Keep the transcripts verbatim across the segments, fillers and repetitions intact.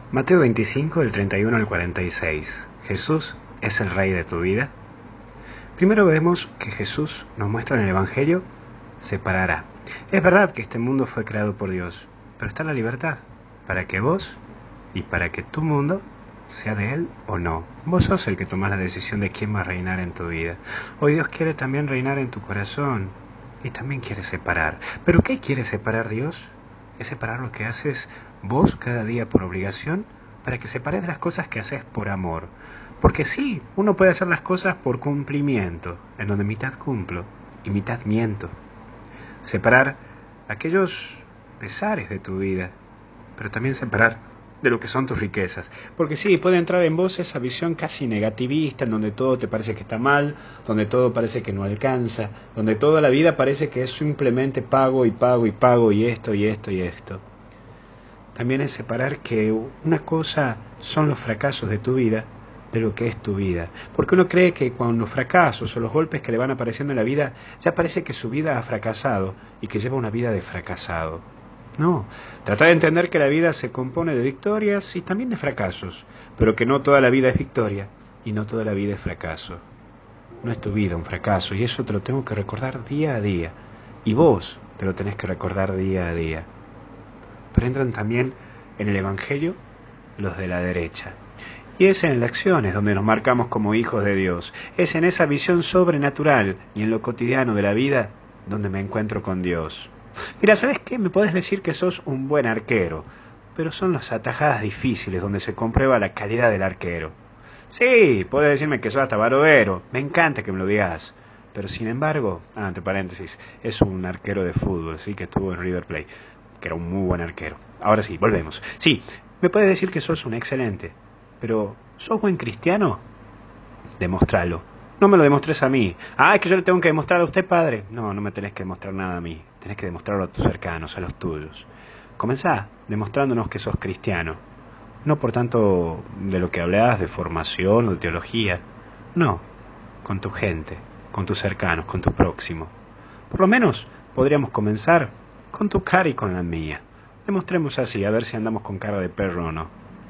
Mateo veinticinco, del treinta y uno al cuarenta y seis. ¿Jesús es el Rey de tu vida? Primero vemos que Jesús nos muestra en el Evangelio, separará. Es verdad que este mundo fue creado por Dios, pero está la libertad para que vos y para que tu mundo sea de Él o no. Vos sos el que tomás la decisión de quién va a reinar en tu vida. Hoy Dios quiere también reinar en tu corazón y también quiere separar. ¿Pero qué quiere separar Dios? Es separar lo que haces vos cada día por obligación para que separes de las cosas que haces por amor. Porque sí, uno puede hacer las cosas por cumplimiento, en donde mitad cumplo y mitad miento. Separar aquellos pesares de tu vida, pero también separar de lo que son tus riquezas. Porque sí, puede entrar en vos esa visión casi negativista, en donde todo te parece que está mal, donde todo parece que no alcanza, donde toda la vida parece que es simplemente pago y pago y pago y esto y esto y esto. También es separar que una cosa son los fracasos de tu vida de lo que es tu vida. Porque uno cree que con los fracasos o los golpes que le van apareciendo en la vida, ya parece que su vida ha fracasado y que lleva una vida de fracasado. No, trata de entender que la vida se compone de victorias y también de fracasos, pero que no toda la vida es victoria y no toda la vida es fracaso. No es tu vida un fracaso y eso te lo tengo que recordar día a día. Y vos te lo tenés que recordar día a día. Pero entran también en el Evangelio los de la derecha. Y es en las acciones donde nos marcamos como hijos de Dios. Es en esa visión sobrenatural y en lo cotidiano de la vida donde me encuentro con Dios. Mira, ¿sabes qué? Me podés decir que sos un buen arquero, pero son las atajadas difíciles donde se comprueba la calidad del arquero. Sí, podés decirme que sos hasta barovero, me encanta que me lo digas. Pero sin embargo, ah, entre paréntesis, es un arquero de fútbol, sí, que estuvo en River Plate, que era un muy buen arquero. Ahora sí, volvemos. Sí, me puedes decir que sos un excelente, pero ¿sos buen cristiano? Demostralo. No me lo demostres a mí. Ah, es que yo le tengo que demostrar a usted, padre. No, no me tenés que demostrar nada a mí. Tenés que demostrarlo a tus cercanos, a los tuyos. Comenzá demostrándonos que sos cristiano. No por tanto de lo que hablás de formación o de teología. No, con tu gente, con tus cercanos, con tu próximo. Por lo menos podríamos comenzar con tu cara y con la mía. Demostremos así, a ver si andamos con cara de perro o no.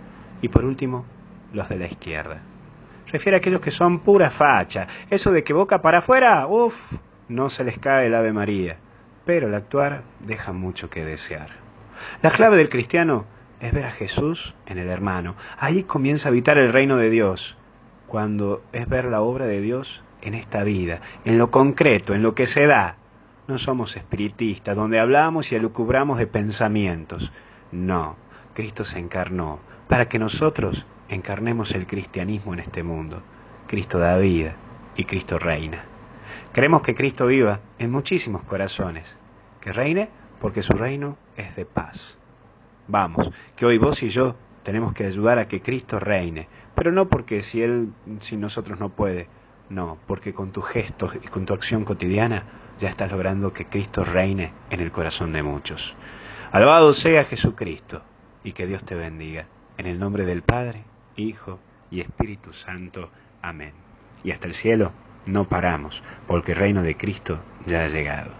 Y por último, los de la izquierda. Refiere a aquellos que son pura facha. Eso de que boca para afuera, uff, no se les cae el Ave María. Pero el actuar deja mucho que desear. La clave del cristiano es ver a Jesús en el hermano. Ahí comienza a habitar el reino de Dios. Cuando es ver la obra de Dios en esta vida, en lo concreto, en lo que se da. No somos espiritistas, donde hablamos y elucubramos de pensamientos. No, Cristo se encarnó para que nosotros encarnemos el cristianismo en este mundo. Cristo da vida y Cristo reina. Queremos que Cristo viva en muchísimos corazones, que reine porque su reino es de paz. Vamos, que hoy vos y yo tenemos que ayudar a que Cristo reine, pero no porque si Él, si nosotros no puede, no, porque con tus gestos y con tu acción cotidiana ya estás logrando que Cristo reine en el corazón de muchos. Alabado sea Jesucristo y que Dios te bendiga. En el nombre del Padre, Hijo y Espíritu Santo. Amén. Y hasta el cielo no paramos, porque el reino de Cristo ya ha llegado.